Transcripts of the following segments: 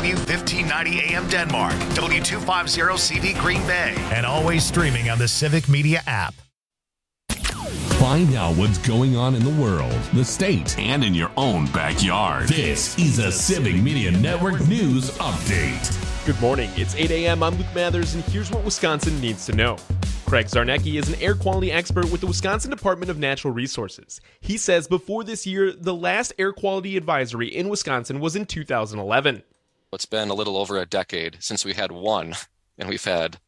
W1590 AM Denmark, W250CV Green Bay, and always streaming on the Civic Media app. Find out what's going on in the world, the state, and in your own backyard. This is a Civic Media Network News Update. Good morning. It's 8 a.m. I'm Luke Mathers, and here's what Wisconsin needs to know. Craig Zarnecki is an air quality expert with the Wisconsin Department of Natural Resources. He says before this year, the last air quality advisory in Wisconsin was in 2011. It's been a little over a decade since we had one, and we've had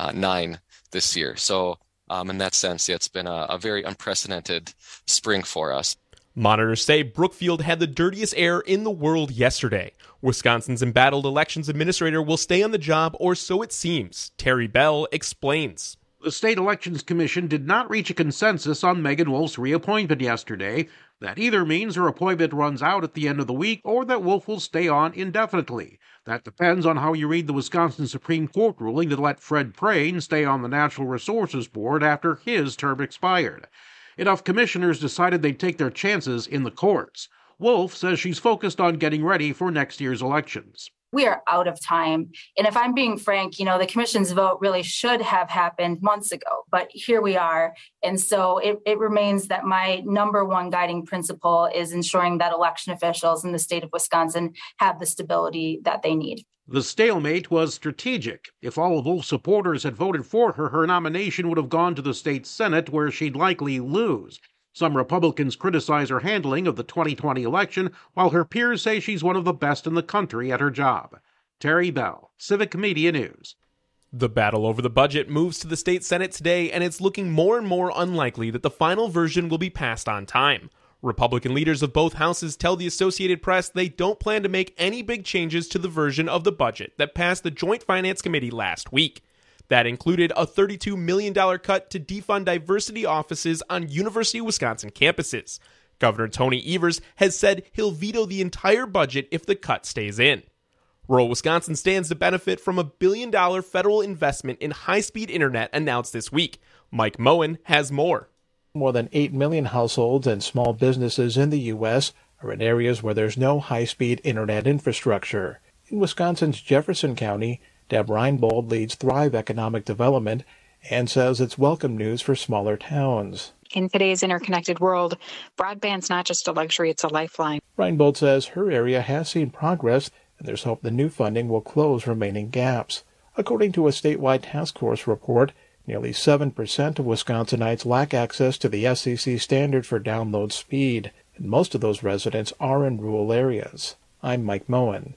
9 this year. So in that sense, it's been a very unprecedented spring for us. Monitors say Brookfield had the dirtiest air in the world yesterday. Wisconsin's embattled elections administrator will stay on the job, or so it seems. Terry Bell explains. The State Elections Commission did not reach a consensus on Megan Wolf's reappointment yesterday. That either means her appointment runs out at the end of the week or that Wolf will stay on indefinitely. That depends on how you read the Wisconsin Supreme Court ruling that let Fred Prane stay on the Natural Resources Board after his term expired. Enough commissioners decided they'd take their chances in the courts. Wolf says she's focused on getting ready for next year's elections. We are out of time. And if I'm being frank, the commission's vote really should have happened months ago, but here we are. And so it remains that my number one guiding principle is ensuring that election officials in the state of Wisconsin have the stability that they need. The stalemate was strategic. If all of Wolf's supporters had voted for her, her nomination would have gone to the state Senate, where she'd likely lose. Some Republicans criticize her handling of the 2020 election, while her peers say she's one of the best in the country at her job. Terry Bell, Civic Media News. The battle over the budget moves to the state Senate today, and it's looking more and more unlikely that the final version will be passed on time. Republican leaders of both houses tell the Associated Press they don't plan to make any big changes to the version of the budget that passed the Joint Finance Committee last week. That included a $32 million cut to defund diversity offices on University of Wisconsin campuses. Governor Tony Evers has said he'll veto the entire budget if the cut stays in. Rural Wisconsin stands to benefit from a $1 billion federal investment in high-speed internet announced this week. Mike Moen has more. More than 8 million households and small businesses in the U.S. are in areas where there's no high-speed internet infrastructure. In Wisconsin's Jefferson County, Deb Reinbold leads Thrive Economic Development and says it's welcome news for smaller towns. In today's interconnected world, broadband's not just a luxury, it's a lifeline. Reinbold says her area has seen progress, and there's hope the new funding will close remaining gaps. According to a statewide task force report, nearly 7% of Wisconsinites lack access to the FCC standard for download speed, and most of those residents are in rural areas. I'm Mike Moen.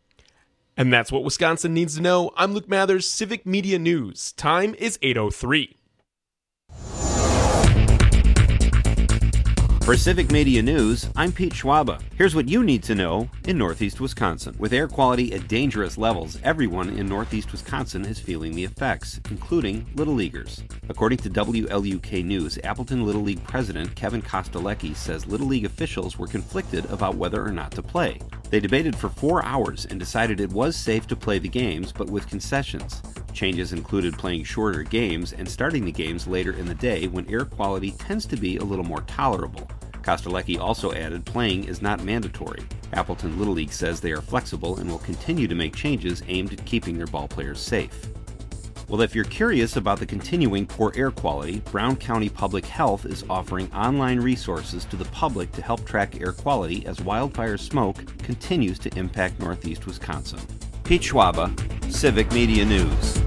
And that's what Wisconsin needs to know. I'm Luke Mathers, Civic Media News. Time is 8:03. For Civic Media News, I'm Pete Schwaba. Here's what you need to know in Northeast Wisconsin. With air quality at dangerous levels, everyone in Northeast Wisconsin is feeling the effects, including Little Leaguers. According to WLUK News, Appleton Little League President Kevin Kostelecki says Little League officials were conflicted about whether or not to play. They debated for 4 hours and decided it was safe to play the games, but with concessions. Changes included playing shorter games and starting the games later in the day when air quality tends to be a little more tolerable. Kostelecki also added playing is not mandatory. Appleton Little League says they are flexible and will continue to make changes aimed at keeping their ballplayers safe. Well, if you're curious about the continuing poor air quality, Brown County Public Health is offering online resources to the public to help track air quality as wildfire smoke continues to impact Northeast Wisconsin. Pete Schwaba, Civic Media News.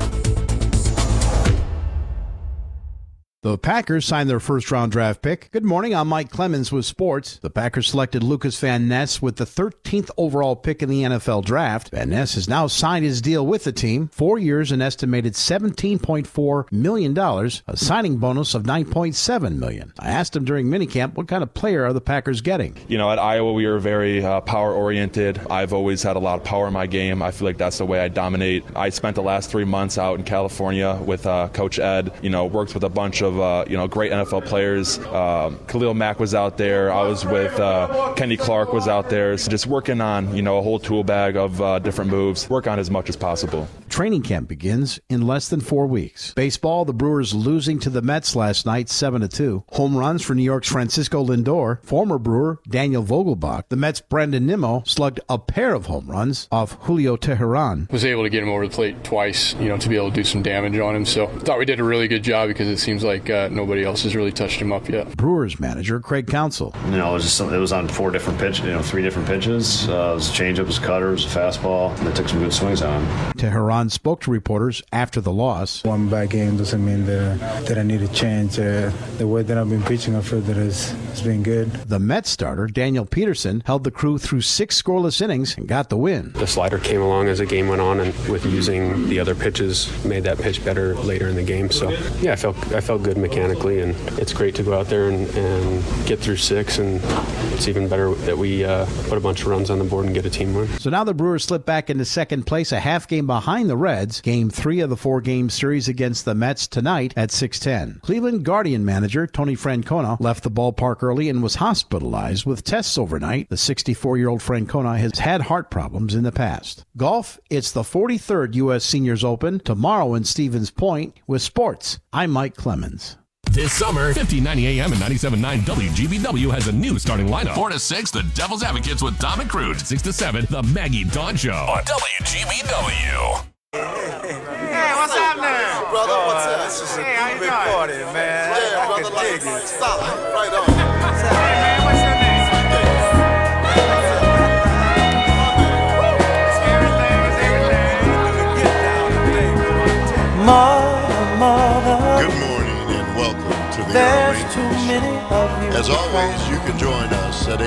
The Packers signed their first-round draft pick. Good morning, I'm Mike Clemens with sports. The Packers selected Lucas Van Ness with the 13th overall pick in the NFL draft. Van Ness has now signed his deal with the team. 4 years, an estimated $17.4 million, a signing bonus of $9.7 million. I asked him during minicamp, what kind of player are the Packers getting? At Iowa, we were very power-oriented. I've always had a lot of power in my game. I feel like that's the way I dominate. I spent the last 3 months out in California with Coach Ed, worked with a bunch of great NFL players. Khalil Mack was out there. I was with Kenny Clark was out there. So just working on, a whole tool bag of different moves. Work on as much as possible. Training camp begins in less than 4 weeks. Baseball, the Brewers losing to the Mets last night 7-2. Home runs for New York's Francisco Lindor, former Brewer Daniel Vogelbach. The Mets' Brandon Nimmo slugged a pair of home runs off Julio Teheran. Was able to get him over the plate twice, to be able to do some damage on him. So I thought we did a really good job because it seems like nobody else has really touched him up yet. Brewers manager Craig Counsell. It was on 4 different pitches, 3 different pitches. It was a changeup, it was a cutter, it was a fastball, and they took some good swings on him. Teheran spoke to reporters after the loss. One bad game doesn't mean that I need to change. The way that I've been pitching, I feel that it's been good. The Mets starter, Daniel Peterson, held the crew through 6 scoreless innings and got the win. The slider came along as the game went on, and with using the other pitches, made that pitch better later in the game. So, yeah, I felt good mechanically, and it's great to go out there and get through 6, and it's even better that we put a bunch of runs on the board and get a team win. So now the Brewers slip back into second place, a half game behind the Reds. Game 3 of the 4-game series against the Mets tonight at 6:10. Cleveland Guardian manager Tony Francona left the ballpark early and was hospitalized with tests overnight. The 64-year-old Francona has had heart problems in the past. Golf, it's the 43rd U.S. Seniors Open tomorrow in Stevens Point. With sports, I'm Mike Clemens. This summer, 1590 AM and 97.9 WGBW has a new starting lineup. 4 to 6, the Devil's Advocates with Dom and Crude. 6 to 7, the Maggie Dawn Show On WGBW. Hey, what's happening? Brother, what's up? This is a big party, man. Yeah, brother, like, stop. Right on. Hey, man, what's your name? Good morning and welcome to the Earl Rangers. As always, you can join us at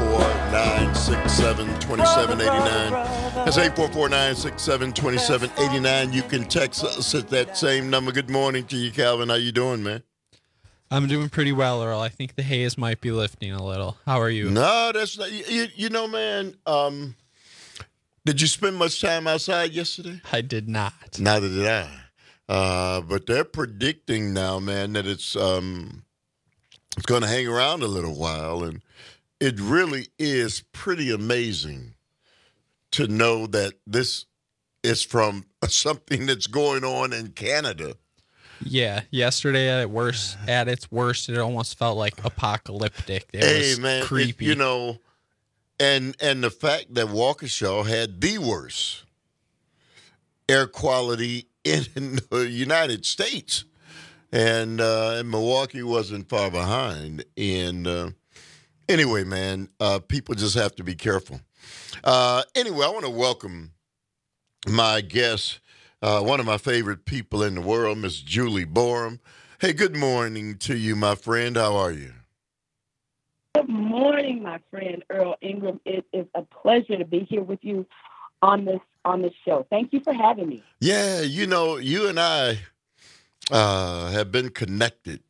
844-967-2789. That's 844-967-2789. You can text us at that same number. Good morning to you, Calvin. How you doing, man? I'm doing pretty well, Earl. I think the haze might be lifting a little. How are you? No, that's not. Man. Did you spend much time outside yesterday? I did not. Neither did I. But they're predicting now, man, that it's going to hang around a little while, and it really is pretty amazing to know that this is from something that's going on in Canada. Yeah, yesterday at its worst, it almost felt like apocalyptic. It was creepy. And the fact that Waukesha had the worst air quality in the United States, and Milwaukee wasn't far behind. And anyway, man, people just have to be careful. Anyway, I want to welcome my guest, one of my favorite people in the world, Miss Julie Borum. Hey, good morning to you, my friend. How are you? Good morning, my friend Earl Ingram. It is a pleasure to be here with you on this show. Thank you for having me. Yeah, you and I have been connected,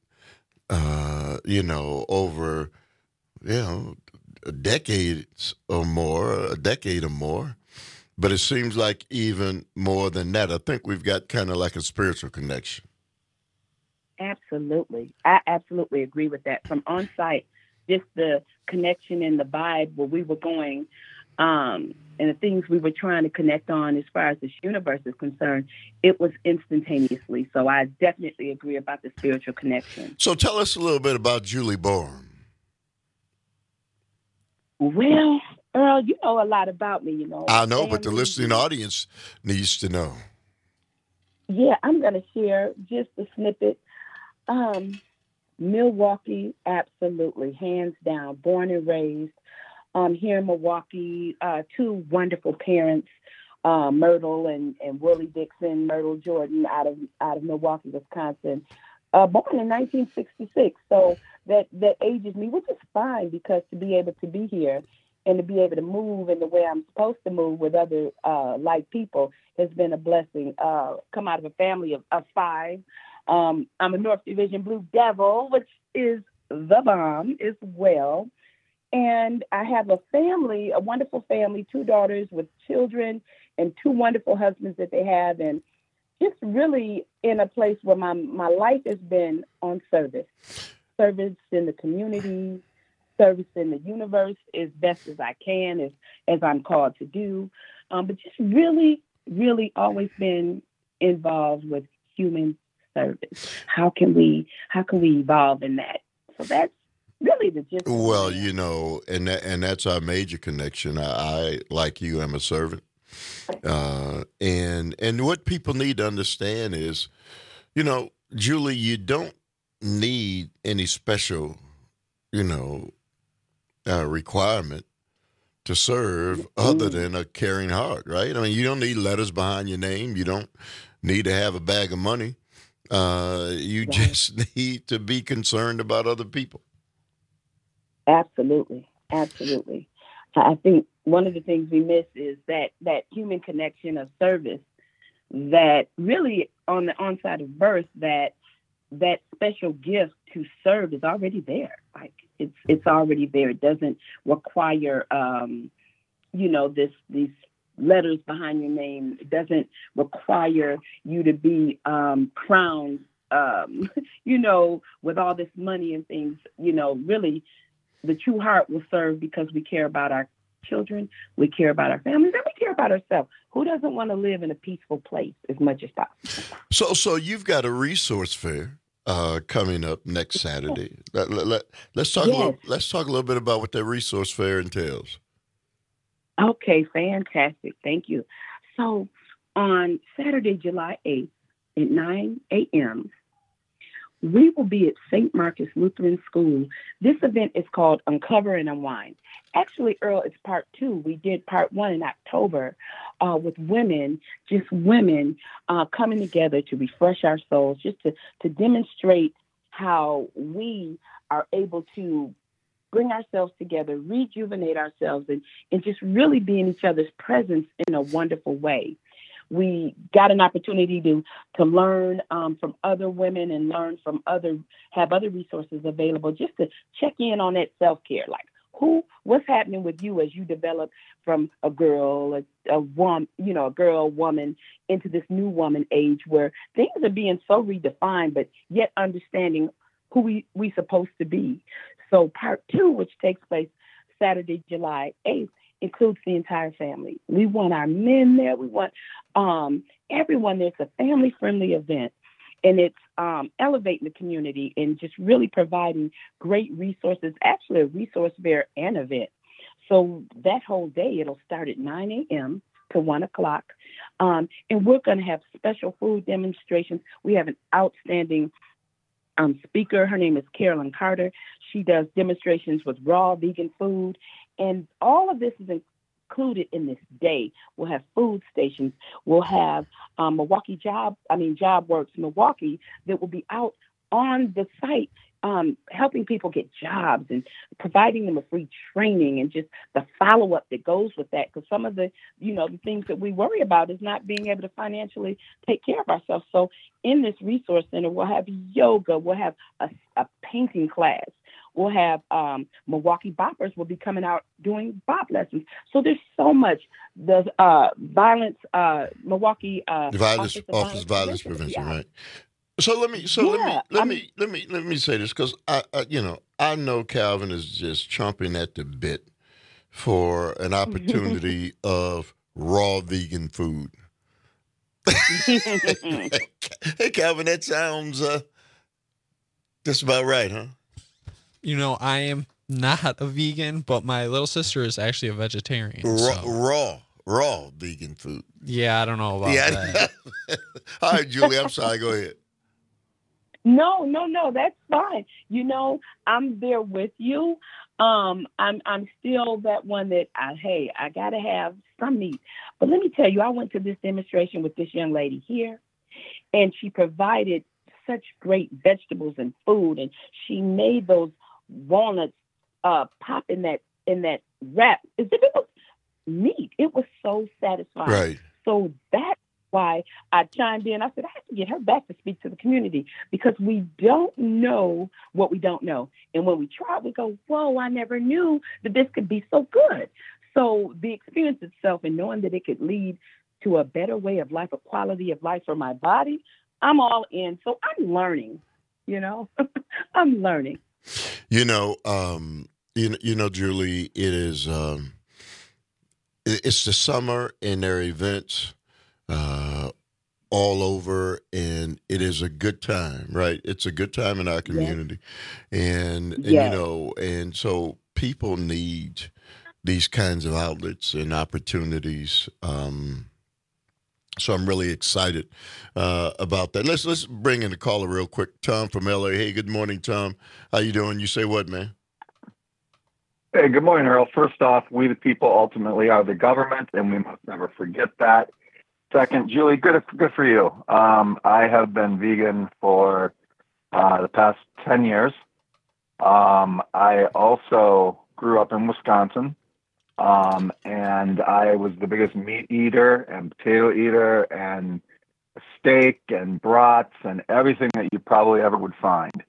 over, a decade or more. But it seems like even more than that. I think we've got kind of like a spiritual connection. Absolutely. I absolutely agree with that. From on site, just the connection and the vibe where we were going, and the things we were trying to connect on as far as this universe is concerned, it was instantaneously. So I definitely agree about the spiritual connection. So tell us a little bit about Julie Borum. Well, Earl, you know a lot about me, I know, but the listening audience needs to know. Yeah, I'm going to share just a snippet. Milwaukee, absolutely, hands down, born and raised. Here in Milwaukee, 2 wonderful parents, Myrtle and Willie Dixon, Myrtle Jordan out of Milwaukee, Wisconsin, born in 1966. So that ages me, which is fine, because to be able to be here and to be able to move in the way I'm supposed to move with other like people has been a blessing. Come out of a family of 5. I'm a North Division Blue Devil, which is the bomb as well. And I have a family, a wonderful family, 2 daughters with children and 2 wonderful husbands that they have. And just really in a place where my life has been on service in the community, service in the universe as best as I can, as I'm called to do. But just really really always been involved with human service. How can we evolve in that? So that's really the gist. Well, and that's our major connection. I like you, am a servant. And what people need to understand is, Julie, you don't need any special, requirement to serve other than a caring heart, right? I mean, you don't need letters behind your name. You don't need to have a bag of money. You just need to be concerned about other people. Absolutely. I think one of the things we miss is that human connection of service that really on the onside of birth, that special gift to serve is already there. Like it's already there. It doesn't require, these letters behind your name. It doesn't require you to be crowned, with all this money and things. Really, the true heart will serve because we care about our children, we care about our families, and we care about ourselves. Who doesn't want to live in a peaceful place as much as possible? So you've got a resource fair coming up next Saturday. Let's talk a little bit about what that resource fair entails. Okay, fantastic. Thank you. So on Saturday, July 8th at 9 a.m., we will be at St. Marcus Lutheran School. This event is called Uncover and Unwind. Actually, Earl, it's part 2. We did part 1 in October with women coming together to refresh our souls, just to demonstrate how we are able to bring ourselves together, rejuvenate ourselves, and just really be in each other's presence in a wonderful way. We got an opportunity to learn from other women and have other resources available just to check in on that self-care. Like what's happening with you as you develop from a girl, woman into this new woman age where things are being so redefined, but yet understanding who we supposed to be. So part 2, which takes place Saturday, July 8th, includes the entire family. We want our men there. We want everyone there. It's a family-friendly event, and it's elevating the community and just really providing great resources, actually a resource fair and event. So that whole day, it'll start at 9 a.m. to 1 o'clock, and we're going to have special food demonstrations. We have an outstanding speaker. Her name is Carolyn Carter. She does demonstrations with raw vegan food. And all of this is included in this day. We'll have food stations. We'll have JobWorks Milwaukee that will be out on the site helping people get jobs and providing them a free training and just the follow-up that goes with that. Because some of the things that we worry about is not being able to financially take care of ourselves. So in this resource center, we'll have yoga. We'll have a painting class. We'll have Milwaukee Boppers will be coming out doing bop lessons. So there's so much. The Milwaukee Office of Violence Prevention, right? So let me say this, because I know Calvin is just chomping at the bit for an opportunity of raw vegan food. Hey, Calvin, that sounds just about right, huh? I am not a vegan, but my little sister is actually a vegetarian. Raw vegan food. Yeah, I don't know about that. All right, Julie, I'm sorry. Go ahead. No, that's fine. I'm there with you. I'm still that one that I gotta have some meat. But let me tell you, I went to this demonstration with this young lady here, and she provided such great vegetables and food, and she made those walnuts pop in that wrap as if it was meat. It was so satisfying. Right. So that's why I chimed in. I said I have to get her back to speak to the community, because we don't know what we don't know. And when we try, we go, whoa, I never knew that this could be so good. So the experience itself and knowing that it could lead to a better way of life, a quality of life for my body, I'm all in. So I'm learning, I'm learning. Julie, it is, it's the summer and there are events all over, and it is a good time, right? It's a good time in our community. And you know, and so people need these kinds of outlets and opportunities. So I'm really excited about that. Let's bring in the caller real quick. Tom from LA. Hey, good morning, Tom. How you doing? You say what, man? Hey, good morning, Earl. First off, we the people ultimately are the government, and we must never forget that. Second, Julie, good for you. I have been vegan for the past 10 years. I also grew up in Wisconsin, and I was the biggest meat eater and potato eater and steak and brats and everything that you probably ever would find.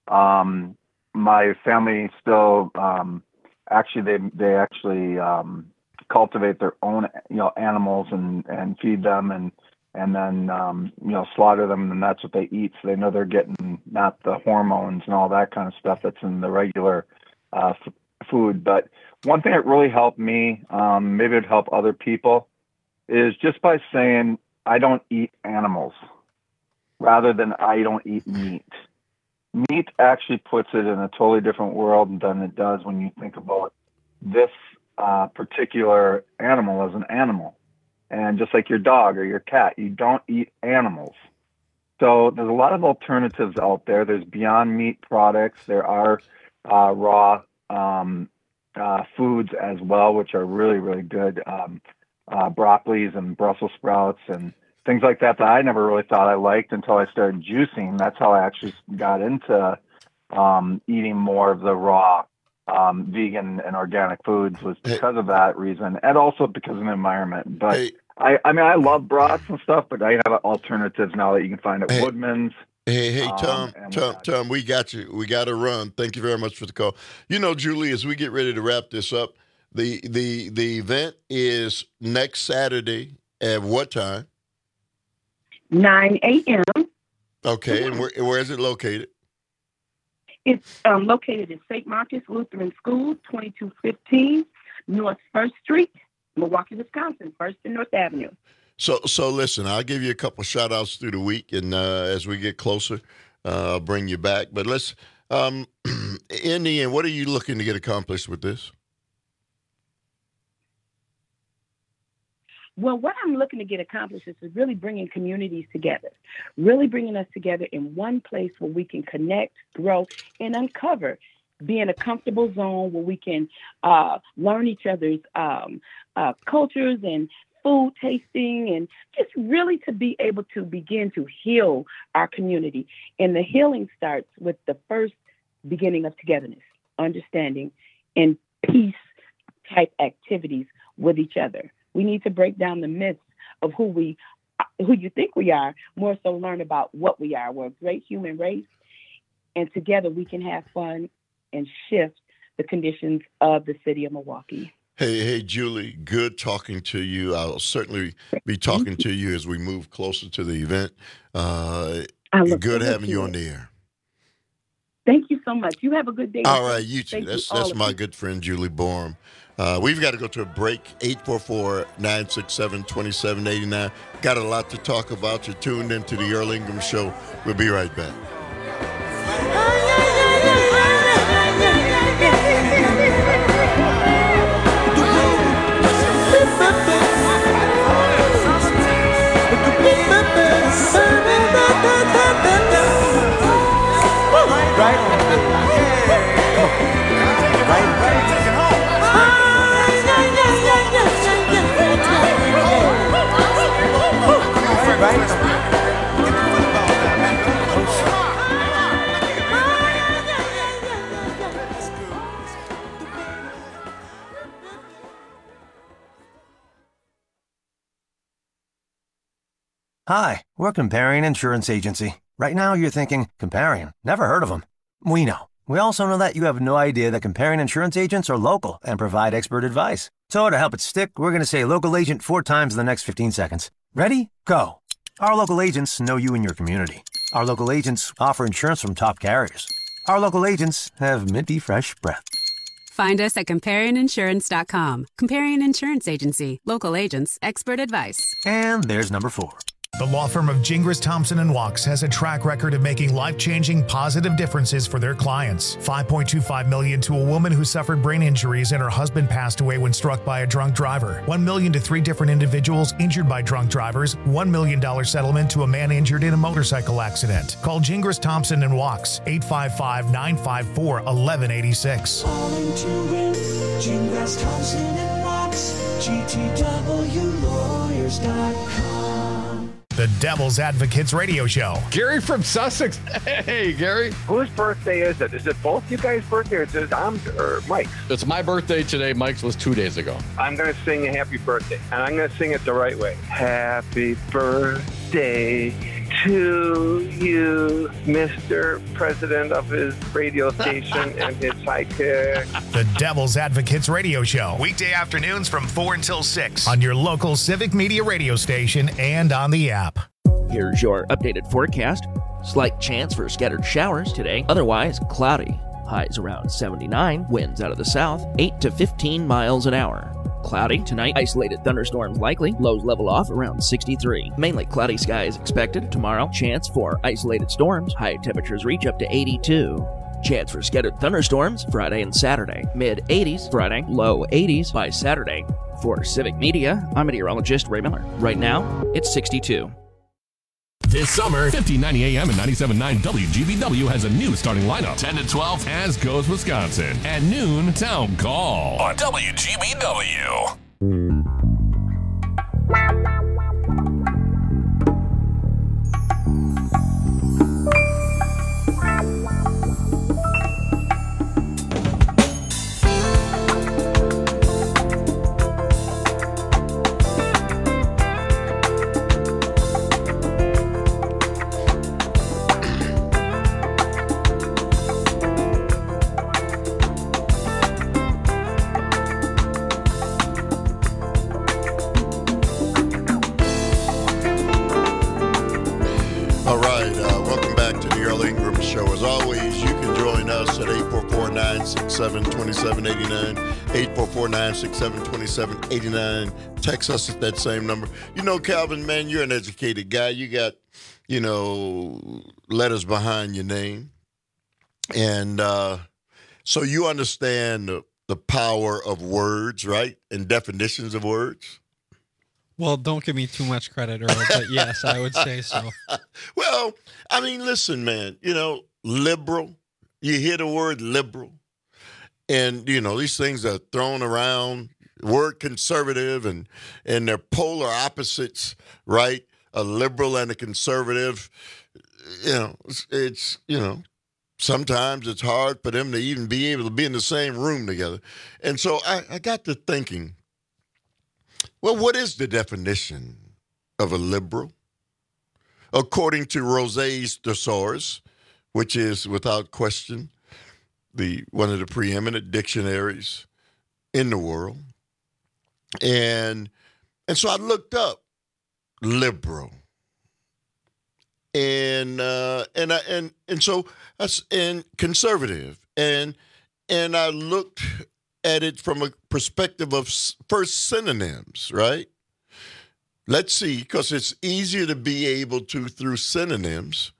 My family still... Actually, they actually cultivate their own, animals and feed them and then, slaughter them, and that's what they eat. So they know they're getting not the hormones and all that kind of stuff that's in the regular food. But one thing that really helped me, maybe it'd help other people, is just by saying I don't eat animals rather than I don't eat meat. Meat actually puts it in a totally different world than it does when you think about this particular animal as an animal. And just like your dog or your cat, you don't eat animals. So there's a lot of alternatives out there. There's Beyond Meat products. There are raw foods as well, which are really, really good. Broccolis and Brussels sprouts and things like that I never really thought I liked until I started juicing. That's how I actually got into eating more of the raw vegan and organic foods, was because of that reason, and also because of the environment. But I mean, I love brats and stuff, but I have alternatives now that you can find at Woodman's. Hey, Tom, we got you. We got to run. Thank you very much for the call. Julie, as we get ready to wrap this up, the event is next Saturday at what time? 9 a.m. Okay, and where is it located? It's located at St. Marcus Lutheran School, 2215 North 1st Street, Milwaukee, Wisconsin, 1st and North Avenue. So listen, I'll give you a couple shout outs through the week, and as we get closer, I'll bring you back. But let's, in the end, what are you looking to get accomplished with this? Well, what I'm looking to get accomplished is really bringing communities together, really bringing us together in one place where we can connect, grow, and uncover, be in a comfortable zone where we can learn each other's cultures and food tasting, and just really to be able to begin to heal our community. And the healing starts with the first beginning of togetherness, understanding, and peace type activities with each other. We need to break down the myths of who you think we are, more so learn about what we are. We're a great human race, and together we can have fun and shift the conditions of the city of Milwaukee. Hey, Julie, good talking to you. I'll certainly be talking to you as we move closer to the event. Good having you on the air. Thank you so much. You have a good day. All right, you too. That's my good friend, Julie Borum. We've got to go to a break. 844-967-2789. Got a lot to talk about. You're tuned into the Earl Ingram Show. We'll be right back. Hi, we're Comparion Insurance Agency. Right now you're thinking, Comparion? Never heard of them. We know. We also know that you have no idea that Comparion Insurance agents are local and provide expert advice. So to help it stick, we're going to say local agent 4 times in the next 15 seconds. Ready? Go. Our local agents know you and your community. Our local agents offer insurance from top carriers. Our local agents have minty fresh breath. Find us at ComparionInsurance.com. Comparion Insurance Agency. Local agents, expert advice. And there's number 4. The law firm of Gingras, Thompson & Wachs has a track record of making life-changing positive differences for their clients. $5.25 million to a woman who suffered brain injuries and her husband passed away when struck by a drunk driver. $1 million to 3 different individuals injured by drunk drivers. $1 million settlement to a man injured in a motorcycle accident. Call Gingras, Thompson & Wachs, 855-954-1186. Calling to win, Gingras, Thompson & Wachs, GTWLawyers.com. The Devil's Advocates Radio Show. Gary from Sussex. Hey, Gary. Whose birthday is it? Is it both you guys' birthday or is it Dom's or Mike's? It's my birthday today. Mike's was 2 days ago. I'm going to sing a happy birthday, and I'm going to sing it the right way. Happy birthday to you, Mr. President of his radio station and his sidekick. The Devil's Advocates Radio Show. Weekday afternoons from 4 until 6 on your local Civic Media radio station and on the app. Here's your updated forecast. Slight chance for scattered showers today. Otherwise, cloudy. Highs around 79. Winds out of the south, 8 to 15 miles an hour. Cloudy tonight. Isolated thunderstorms likely. Lows level off around 63. Mainly cloudy skies expected tomorrow. Chance for isolated storms. High temperatures reach up to 82. Chance for scattered thunderstorms Friday and Saturday. Mid-80s Friday. Low 80s by Saturday. For Civic Media, I'm meteorologist Ray Miller. Right now, it's 62. This summer, 1590 AM and 97.9 WGBW has a new starting lineup. 10 to 12. As goes Wisconsin. At noon, Town Call. On WGBW. us at 844-967-2789, 844-967-2789. Text us at that same number. You know, Calvin, man, you're an educated guy. You got, you know, letters behind your name. And so you understand the power of words, right? And definitions of words. Well, don't give me too much credit, Earl, but yes, I would say so. Well, I mean, listen, man, you know, liberal, you hear the word liberal, and, you know, these things are thrown around, word conservative, and they're polar opposites, right? A liberal and a conservative, you know, it's you know, sometimes it's hard for them to even be able to be in the same room together. And so I got to thinking, well, what is the definition of a liberal? According to Rosé's Thesaurus, which is without question one of the preeminent dictionaries in the world. And so I looked up liberal. And so that's and conservative. And I looked at it from a perspective of first synonyms, right? Let's see, because it's easier to be able to, through synonyms,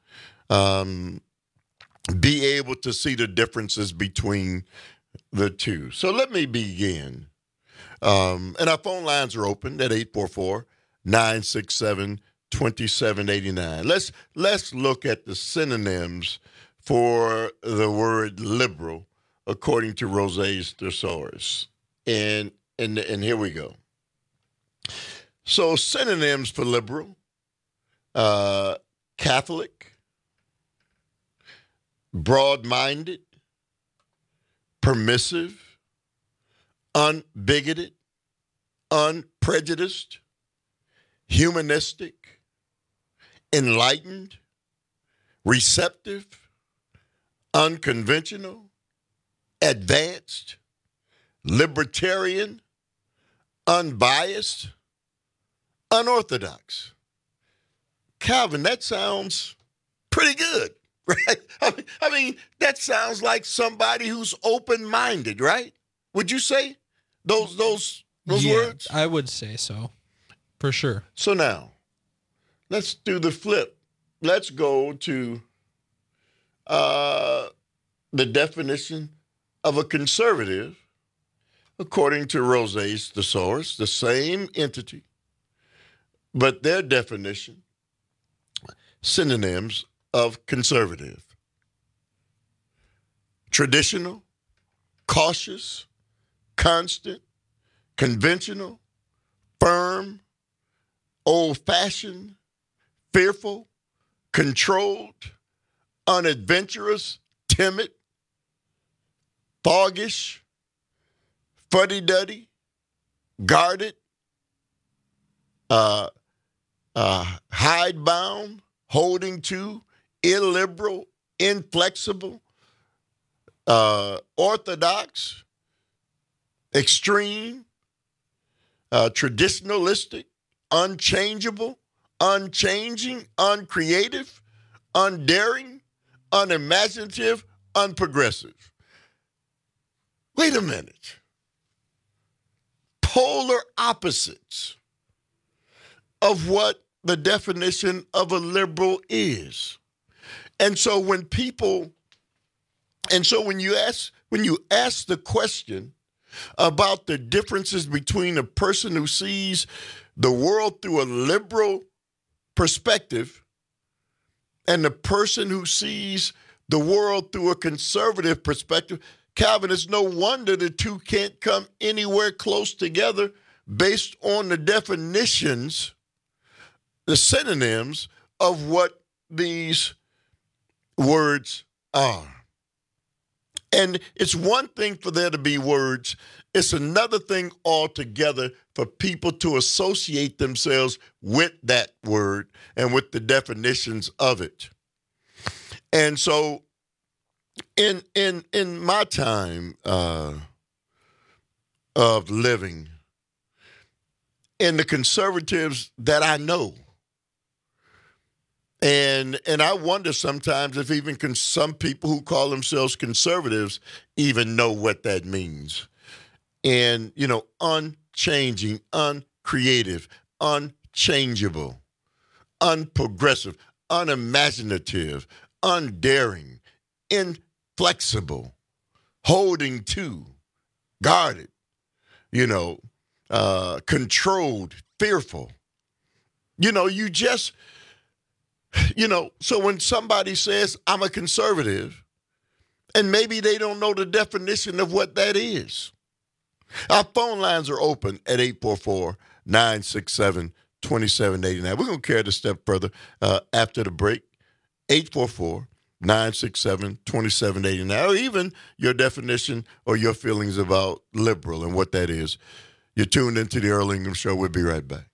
be able to see the differences between the two. So let me begin. And our phone lines are open at 844-967-2789. Let's look at the synonyms for the word liberal according to Rosé's Thesaurus. And here we go. So synonyms for liberal, Catholic, broad-minded, permissive, unbigoted, unprejudiced, humanistic, enlightened, receptive, unconventional, advanced, libertarian, unbiased, unorthodox. Calvin, that sounds pretty good, right? I mean, that sounds like somebody who's open-minded, right? Would you say those words? I would say so, for sure. So now, let's do the flip. Let's go to the definition of a conservative, according to Rosé's Thesaurus, the same entity, but their definition, synonyms of conservative: traditional, cautious, constant, conventional, firm, old-fashioned, fearful, controlled, unadventurous, timid, foggish, fuddy-duddy, guarded, hidebound, holding to, illiberal, inflexible, orthodox, extreme, traditionalistic, unchangeable, unchanging, uncreative, undaring, unimaginative, unprogressive. Wait a minute. Polar opposites of what the definition of a liberal is. And so when you ask the question about the differences between a person who sees the world through a liberal perspective and the person who sees the world through a conservative perspective, Calvin, it's no wonder the two can't come anywhere close together based on the definitions, the synonyms of what these words are. And it's one thing for there to be words. It's another thing altogether for people to associate themselves with that word and with the definitions of it. And so in my time of living, in the conservatives that I know, and I wonder sometimes if even some people who call themselves conservatives even know what that means. And, unchanging, uncreative, unchangeable, unprogressive, unimaginative, undaring, inflexible, holding to, guarded, controlled, fearful. So when somebody says, I'm a conservative, and maybe they don't know the definition of what that is. Our phone lines are open at 844-967-2789. We're going to carry it a step further after the break. 844-967-2789, or even your definition or your feelings about liberal and what that is. You're tuned into the Earl Ingram Show. We'll be right back.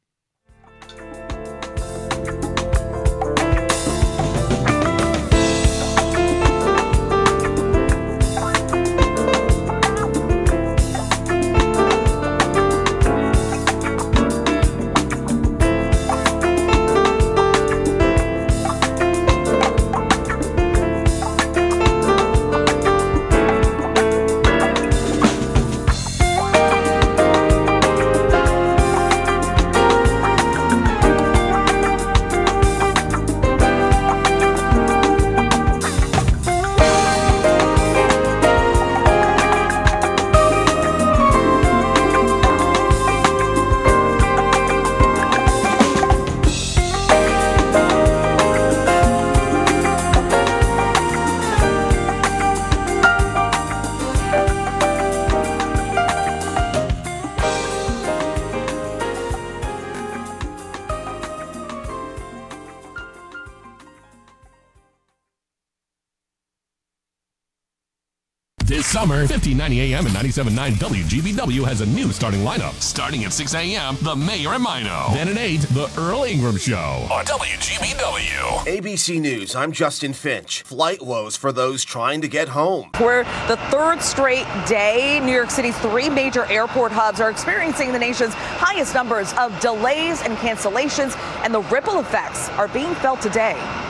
This summer, 1590 AM and 97.9 WGBW has a new starting lineup. Starting at 6 a.m., The Mayor and Mino. Then at 8, The Earl Ingram Show. On WGBW. ABC News, I'm Justin Finch. Flight woes for those trying to get home. For the third straight day, New York City's 3 major airport hubs are experiencing the nation's highest numbers of delays and cancellations, and the ripple effects are being felt today.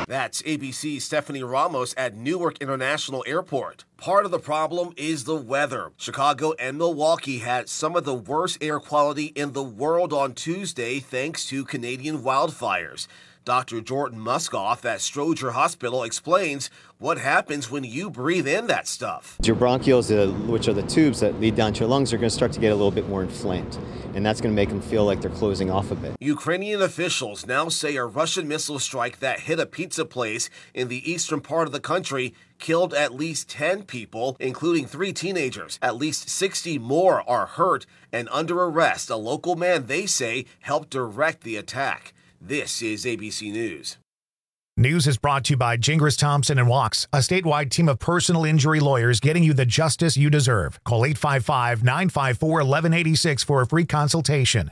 That's ABC's Stephanie Ramos at Newark International Airport. Part of the problem is the weather. Chicago and Milwaukee had some of the worst air quality in the world on Tuesday thanks to Canadian wildfires. Dr. Jordan Muskoff at Stroger Hospital explains what happens when you breathe in that stuff. Your bronchioles, which are the tubes that lead down to your lungs, are going to start to get a little bit more inflamed, and that's going to make them feel like they're closing off a bit. Ukrainian officials now say a Russian missile strike that hit a pizza place in the eastern part of the country killed at least 10 people, including 3 teenagers. At least 60 more are hurt and under arrest. A local man, they say, helped direct the attack. This is ABC News. News is brought to you by Gingras Thompson & Walks, a statewide team of personal injury lawyers getting you the justice you deserve. Call 855-954-1186 for a free consultation.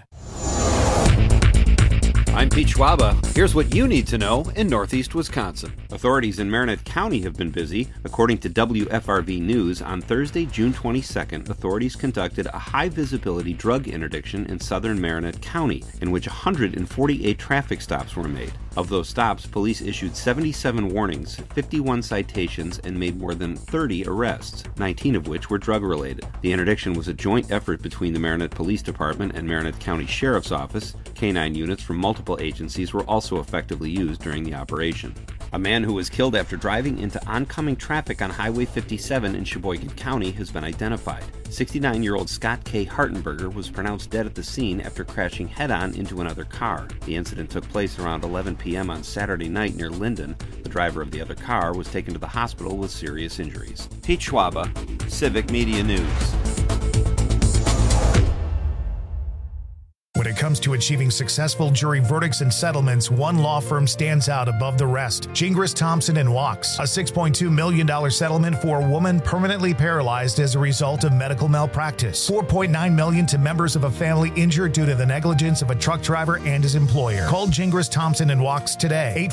I'm Pete Schwaba. Here's what you need to know in Northeast Wisconsin. Authorities in Marinette County have been busy. According to WFRV News, on Thursday, June 22nd, authorities conducted a high-visibility drug interdiction in southern Marinette County, in which 148 traffic stops were made. Of those stops, police issued 77 warnings, 51 citations, and made more than 30 arrests, 19 of which were drug-related. The interdiction was a joint effort between the Marinette Police Department and Marinette County Sheriff's Office. K-9 units from multiple agencies were also effectively used during the operation. A man who was killed after driving into oncoming traffic on Highway 57 in Sheboygan County has been identified. 69-year-old Scott K. Hartenberger was pronounced dead at the scene after crashing head-on into another car. The incident took place around 11 p.m. on Saturday night near Linden. The driver of the other car was taken to the hospital with serious injuries. Pete Schwaba, Civic Media News. When it comes to achieving successful jury verdicts and settlements, one law firm stands out above the rest. Gingras Thompson & Walks, a $6.2 million settlement for a woman permanently paralyzed as a result of medical malpractice. $4.9 million to members of a family injured due to the negligence of a truck driver and his employer. Call Gingras Thompson & Walks today,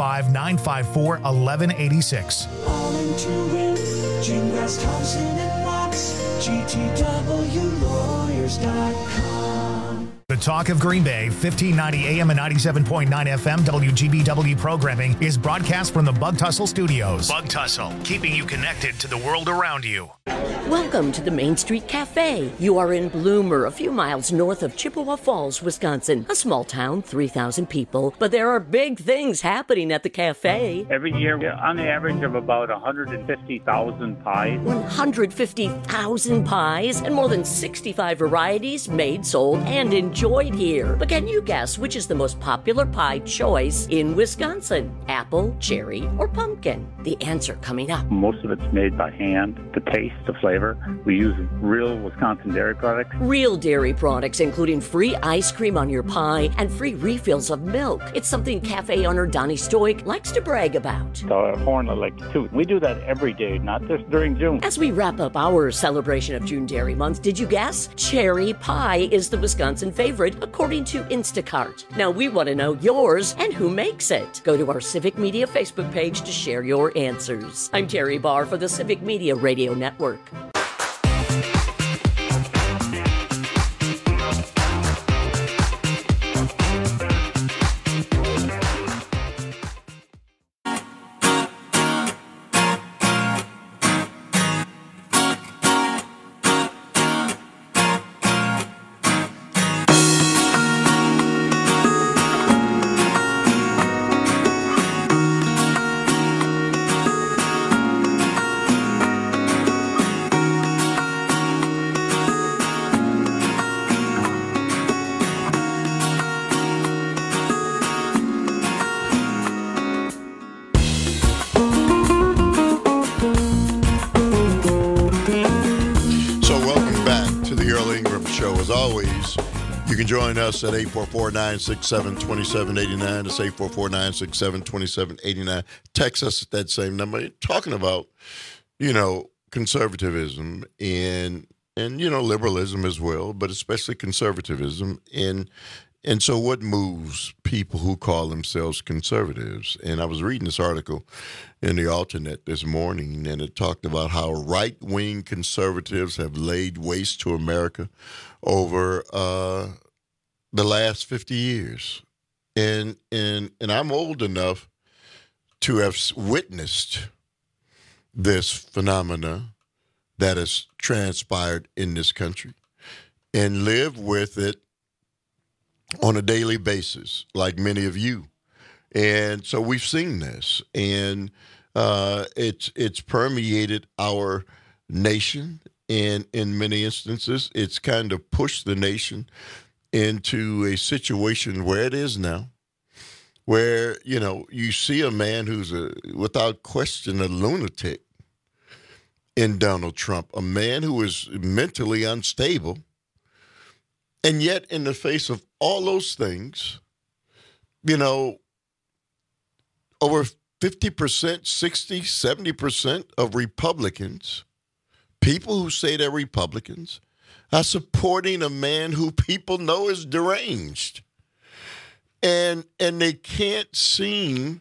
855-954-1186. All into it, Gingras Thompson & Walks, GTWlawyers.com. The Talk of Green Bay, 1590 AM and 97.9 FM WGBW programming is broadcast from the Bug Tussle Studios. Bug Tussle, keeping you connected to the world around you. Welcome to the Main Street Cafe. You are in Bloomer, a few miles north of Chippewa Falls, Wisconsin. A small town, 3,000 people, but there are big things happening at the cafe. Every year, on the average of about 150,000 pies. 150,000 pies and more than 65 varieties made, sold, and enjoyed here. But can you guess which is the most popular pie choice in Wisconsin? Apple, cherry, or pumpkin? The answer coming up. Most of it's made by hand. The taste, the flavor. We use real Wisconsin dairy products. Real dairy products, including free ice cream on your pie and free refills of milk. It's something cafe owner Donnie Stoic likes to brag about. The horn I like to toot. We do that every day, not just during June. As we wrap up our celebration of June Dairy Month, did you guess? Cherry pie is the Wisconsin favorite, according to Instacart. Now we want to know yours and who makes it. Go to our Civic Media Facebook page to share your answers. I'm Terry Barr for the Civic Media Radio Network. You can join us at 844-967-2789. That's 844-967-2789. Text us at that same number. Talking about, conservatism and liberalism as well, but especially conservatism. And so what moves people who call themselves conservatives? And I was reading this article in the Alternate this morning, and it talked about how right-wing conservatives have laid waste to America over the last 50 years. And I'm old enough to have witnessed this phenomena that has transpired in this country and live with it on a daily basis, like many of you. And so we've seen this, and it's permeated our nation, and in many instances, it's kind of pushed the nation into a situation where it is now, where, you know, you see a man who's, without question, a lunatic in Donald Trump, a man who is mentally unstable, and yet in the face of all those things, you know, over 50%, 60, 70% of Republicans, people who say they're Republicans, are supporting a man who people know is deranged. And they can't seem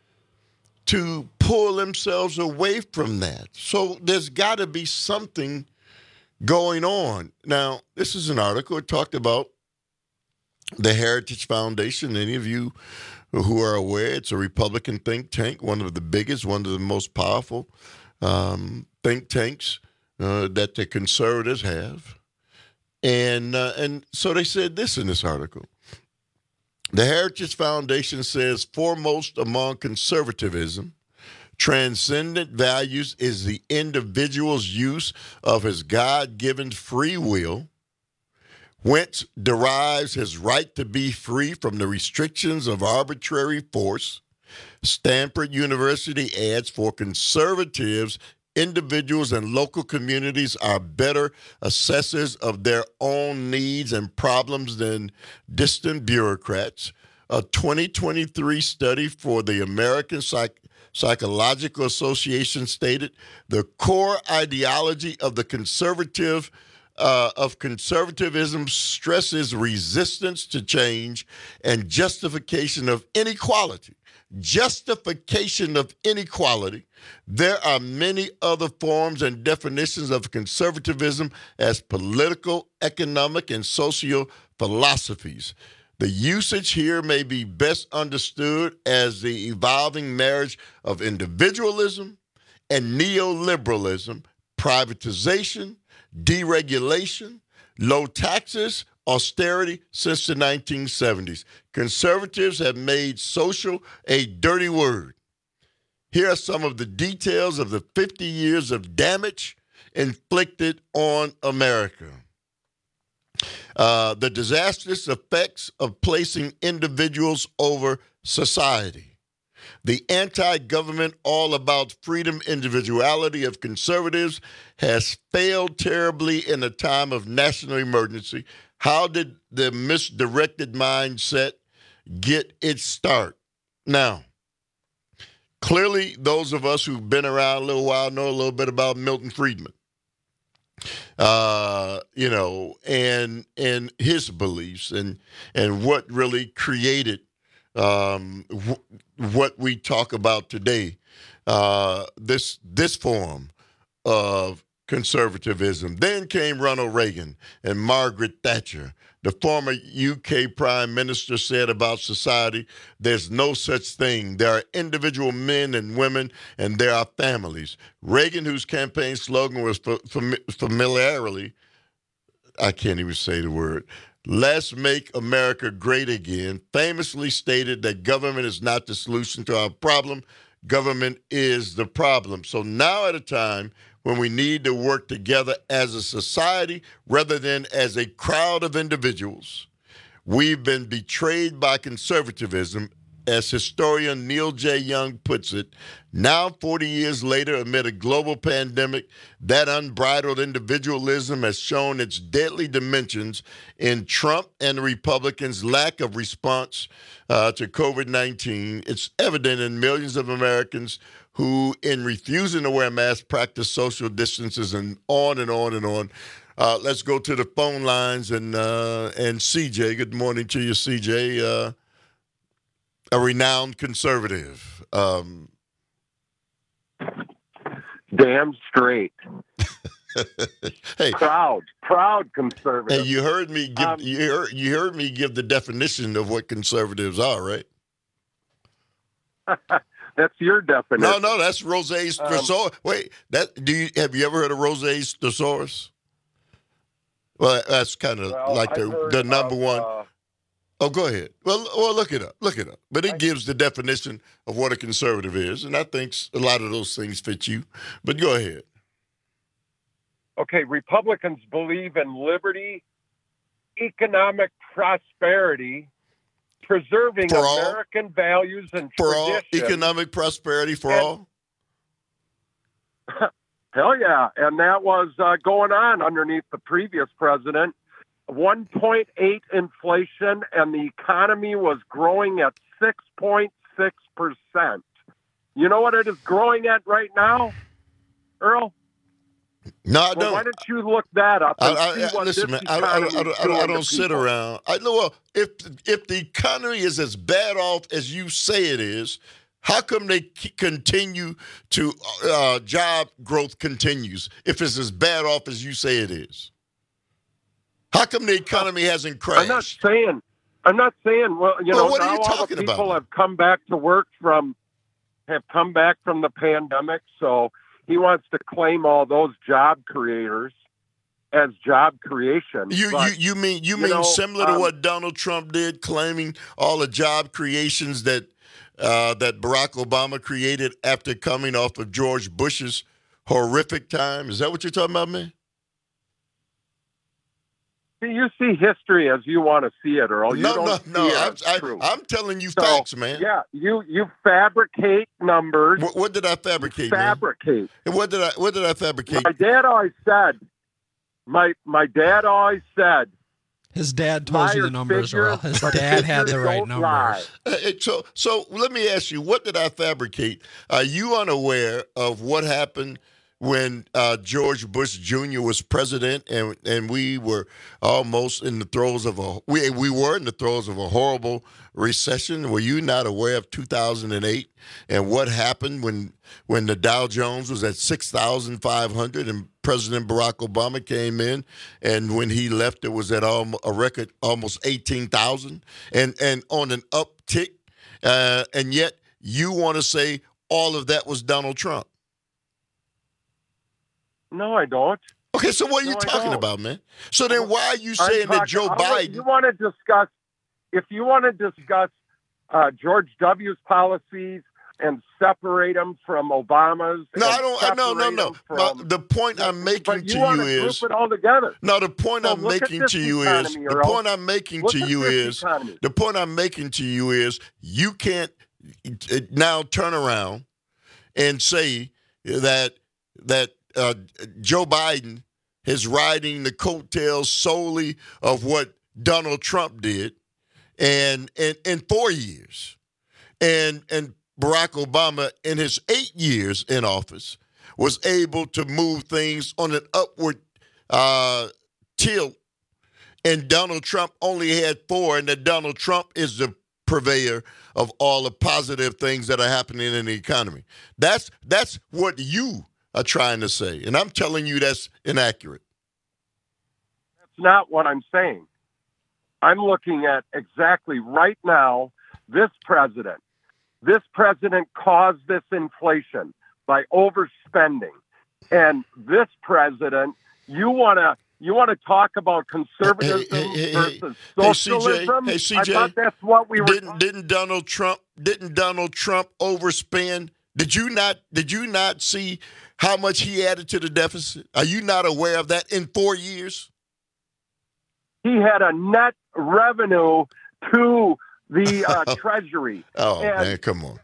to pull themselves away from that. So there's got to be something going on. Now, this is an article. It talked about the Heritage Foundation. Any of you who are aware, it's a Republican think tank, one of the biggest, one of the most powerful think tanks that the conservatives have. And so they said this in this article. The Heritage Foundation says foremost among conservatism, transcendent values is the individual's use of his God-given free will, whence derives his right to be free from the restrictions of arbitrary force. Stanford University adds, for conservatives, individuals and local communities are better assessors of their own needs and problems than distant bureaucrats. A 2023 study for the American Psychological Association stated the core ideology of the conservatism stresses resistance to change and justification of inequality. Justification of inequality. There are many other forms and definitions of conservatism as political, economic, and social philosophies. The usage here may be best understood as the evolving marriage of individualism and neoliberalism, privatization, deregulation, low taxes, austerity since the 1970s. Conservatives have made social a dirty word. Here are some of the details of the 50 years of damage inflicted on America. The disastrous effects of placing individuals over society. The anti-government, all about freedom, individuality of conservatives has failed terribly in a time of national emergency. How did the misdirected mindset get its start? Now, clearly, those of us who've been around a little while know a little bit about Milton Friedman, and his beliefs and what really created what we talk about today, this form of conservatism. Then came Ronald Reagan and Margaret Thatcher. The former UK Prime Minister said about society, there's no such thing. There are individual men and women, and there are families. Reagan, whose campaign slogan was familiarly, I can't even say the word, let's make America great again, famously stated that government is not the solution to our problem. Government is the problem. So now at a time when we need to work together as a society rather than as a crowd of individuals, we've been betrayed by conservatism, as historian Neil J. Young puts it. Now, 40 years later, amid a global pandemic, that unbridled individualism has shown its deadly dimensions in Trump and the Republicans' lack of response to COVID-19. It's evident in millions of Americans who, in refusing to wear masks, practice social distances, and on and on and on. Let's go to the phone lines and CJ. Good morning to you, CJ. A renowned conservative. Damn straight. Hey, proud conservative. Hey, you heard me give you heard me give the definition of what conservatives are, right? That's your definition. No, that's Rose's thesaurus. Wait, have you ever heard of Rose's thesaurus? Well, that's kind of like the number one. Oh, go ahead. Well, look it up. But it gives the definition of what a conservative is, and I think a lot of those things fit you. But go ahead. Okay, Republicans believe in liberty, economic prosperity, preserving for American values and for traditions. all, economic prosperity for all. Hell yeah, and that was going on underneath the previous president. 1.8 inflation, and the economy was growing at 6.6%. You know what it is growing at right now, Earl? No, I don't. Why don't you look that up? Listen, man, I don't sit around. I know. Well, if the economy is as bad off as you say it is, how come they continue to job growth continues if it's as bad off as you say it is? How come the economy hasn't crashed? I'm not saying. Well, what now are you all talking the people about? have come back to work from the pandemic, so he wants to claim all those job creators as job creation. You mean similar to what Donald Trump did, claiming all the job creations that Barack Obama created after coming off of George Bush's horrific time? Is that what you're talking about, man? You see history as you want to see it, Earl. No. I'm telling you facts, man. Yeah, you fabricate numbers. What did I fabricate? Fabricate. Man? What did I fabricate? My dad always said. My dad always said. His dad told you the numbers, Earl. His dad had the right numbers. So let me ask you, what did I fabricate? Are you unaware of what happened when George Bush Jr. was president, and we were almost in the throes of we were in the throes of a horrible recession? Were you not aware of 2008 and what happened when the Dow Jones was at 6,500 and President Barack Obama came in, and when he left, it was at a record almost 18,000 and on an uptick, and yet you want to say all of that was Donald Trump? No, I don't. Okay, so what are you talking about, man? So then why are you saying that Joe Biden... If you want to discuss George W.'s policies and separate them from Obama's... No. The point I'm making to you is... Group it all together. No, the point I'm making to you is... The point I'm making to you is... The point I'm making to you is you can't now turn around and say that Joe Biden is riding the coattails solely of what Donald Trump did, and in 4 years, and Barack Obama in his 8 years in office was able to move things on an upward tilt, and Donald Trump only had 4, and that Donald Trump is the purveyor of all the positive things that are happening in the economy. That's what you are trying to say, and I'm telling you that's inaccurate. That's not what I'm saying. I'm looking at exactly right now, this president caused this inflation by overspending. And this president, you want to talk about conservatism versus socialism? Hey, CJ, I thought that's what we were Didn't Donald Trump overspend? Did you not see how much he added to the deficit? Are you not aware of that in 4 years? He had a net revenue to the Treasury. Oh, man, come on.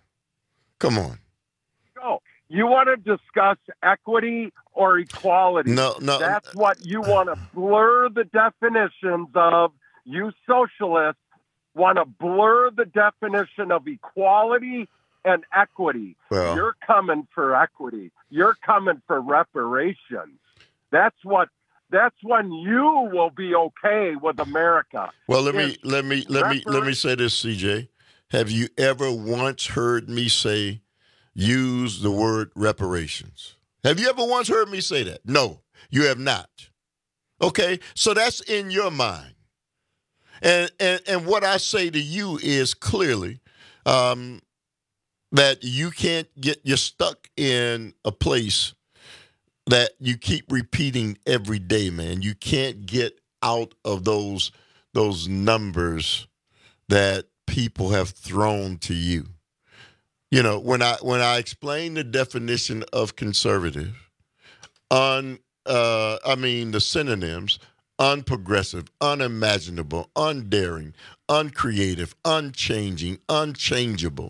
So, you want to discuss equity or equality? No. That's what you want to blur the definitions of. You socialists want to blur the definition of equality and equity. Well, you're coming for equity. You're coming for reparations. That's when you will be okay with America. Well, let me say this, CJ. Have you ever once heard me use the word reparations? Have you ever once heard me say that? No, you have not. Okay, so that's in your mind. And what I say to you is clearly, that you're stuck in a place that you keep repeating every day, man. You can't get out of those numbers that people have thrown to you. You know, when I explain the definition of conservative, the synonyms: unprogressive, unimaginable, undaring, uncreative, unchanging, unchangeable,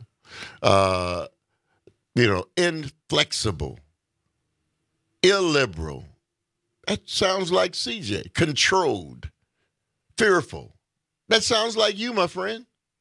inflexible, illiberal. That sounds like CJ. Controlled, fearful. That sounds like you, my friend.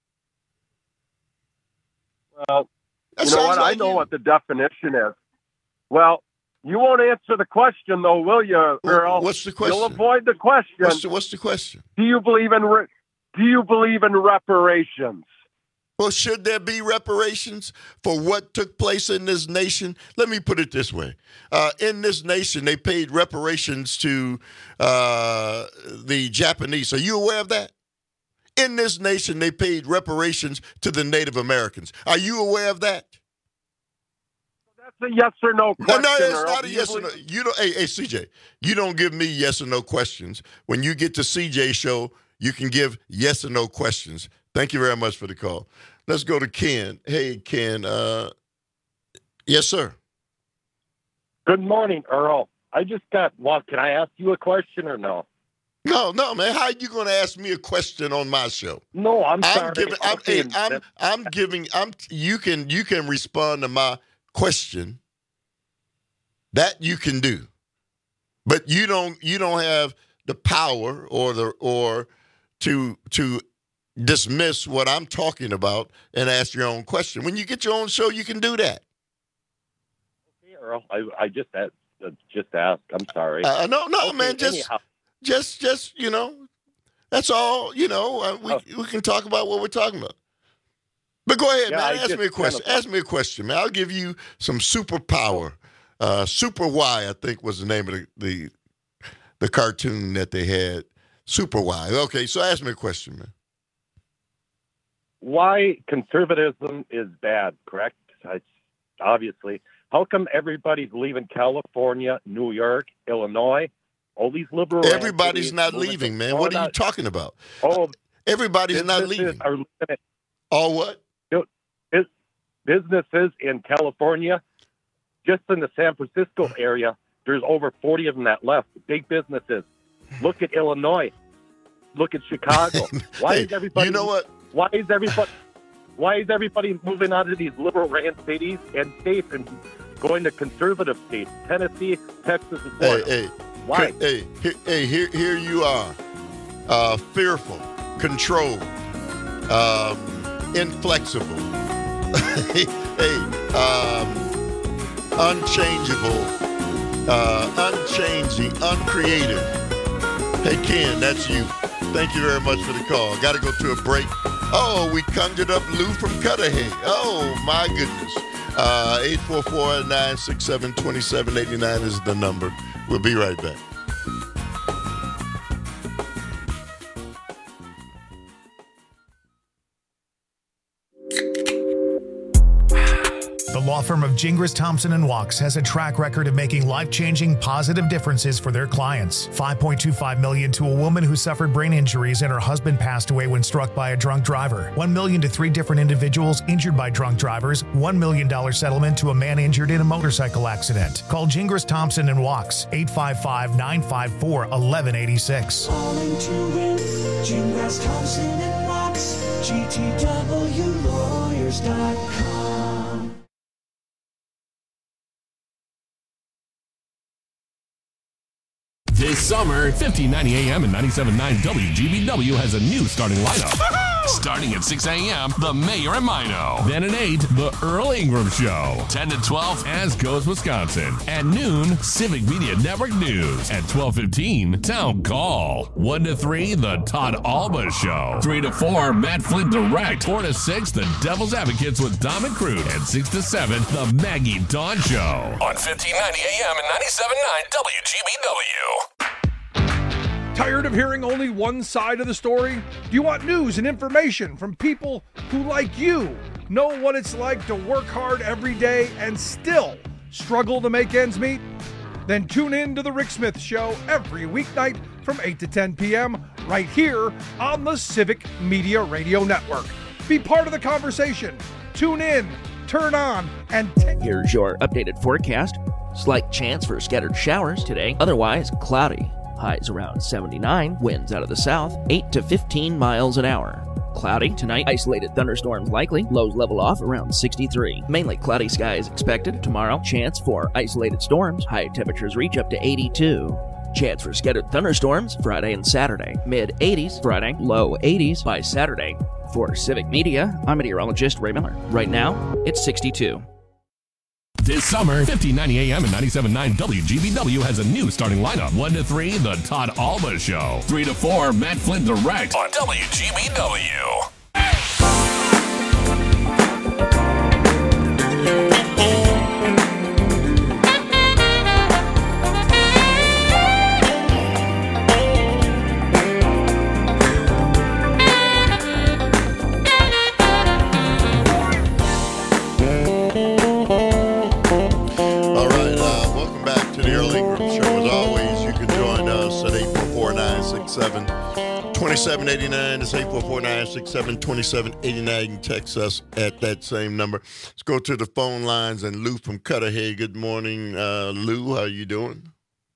Well, you know what? I know what the definition is. Well, you won't answer the question, though, will you, Earl? What's the question? You'll avoid the question. What's the question? Do you believe in reparations? Well, should there be reparations for what took place in this nation? Let me put it this way. In this nation, they paid reparations to the Japanese. Are you aware of that? In this nation, they paid reparations to the Native Americans. Are you aware of that? That's a yes or no question. No, it's not a yes or no. You don't. Hey, CJ, you don't give me yes or no questions. When you get to CJ's show, you can give yes or no questions. Thank you very much for the call. Let's go to Ken. Hey, Ken. Yes, sir. Good morning, Earl. Can I ask you a question or no? No, man. How are you going to ask me a question on my show? No, I'm sorry. You can respond to my question. That you can do, but you don't have the power or to dismiss what I'm talking about and ask your own question. When you get your own show, you can do that. Okay, Earl. I just asked. I'm sorry. No, okay, man. Anyhow. Just that's all. We can talk about what we're talking about. But go ahead, man. Ask me a question. Ask me a question, man. I'll give you some superpower. Super Y, I think, was the name of the cartoon that they had. Super Y. Okay, so ask me a question, man. Why conservatism is bad, correct? Obviously. How come everybody's leaving California, New York, Illinois? All these liberal. Everybody's not leaving, man. What are you talking about? Oh, everybody's not leaving. All what? Businesses in California, just in the San Francisco area, there's over 40 of them that left. Big businesses. Look at Illinois. Look at Chicago. Why is everybody? You know what? Why is everybody moving out of these liberal ran cities and states and going to conservative states? Tennessee, Texas, and Florida. Why? Here you are. Fearful, controlled, inflexible, unchangeable, unchanging, uncreative. Hey, Ken, that's you. Thank you very much for the call. Got to go to a break. Oh, we conjured up Lou from Cudahy. Oh, my goodness. 844-967-2789 is the number. We'll be right back. The law firm of Gingras, Thompson & Walks has a track record of making life-changing positive differences for their clients. $5.25 million to a woman who suffered brain injuries and her husband passed away when struck by a drunk driver. $1 million to 3 different individuals injured by drunk drivers. $1 million settlement to a man injured in a motorcycle accident. Call Gingras, Thompson & Walks, 855-954-1186. Calling to win, Gingras, Thompson & Walks, GTWlawyers.com. This summer, 1590 AM and 97.9 WGBW has a new starting lineup. Starting at 6 a.m., The Mayor and Mino. Then at 8, The Earl Ingram Show. 10 to 12, As Goes Wisconsin. At noon, Civic Media Network News. At 12:15, Town Call. 1 to 3, The Todd Alba Show. 3 to 4, Matt Flint Direct. 4 to 6, The Devil's Advocates with Dom and Crude. And 6 to 7, The Maggie Dawn Show. On 1590 AM and 97.9 WGBW. Tired of hearing only one side of the story? Do you want news and information from people who, like you, know what it's like to work hard every day and still struggle to make ends meet? Then tune in to The Rick Smith Show every weeknight from 8 to 10 p.m. right here on the Civic Media Radio Network. Be part of the conversation. Tune in, turn on, and Here's your updated forecast. Slight chance for scattered showers today, otherwise cloudy. Highs around 79, winds out of the south, 8 to 15 miles an hour. Cloudy tonight, isolated thunderstorms likely, lows level off around 63. Mainly cloudy skies expected. Tomorrow, chance for isolated storms, high temperatures reach up to 82. Chance for scattered thunderstorms Friday and Saturday. Mid-80s Friday, low 80s by Saturday. For Civic Media, I'm meteorologist Ray Miller. Right now, it's 62. This summer, 1590 AM and 97.9 WGBW has a new starting lineup. 1 to 3, The Todd Alba Show. 3 to 4, Matt Flynn Direct on WGBW. Seven 2789 is 844-967-2789. You can text us at that same number. Let's go to the phone lines. And Lou from Cudahy. Good morning, Lou. How you doing?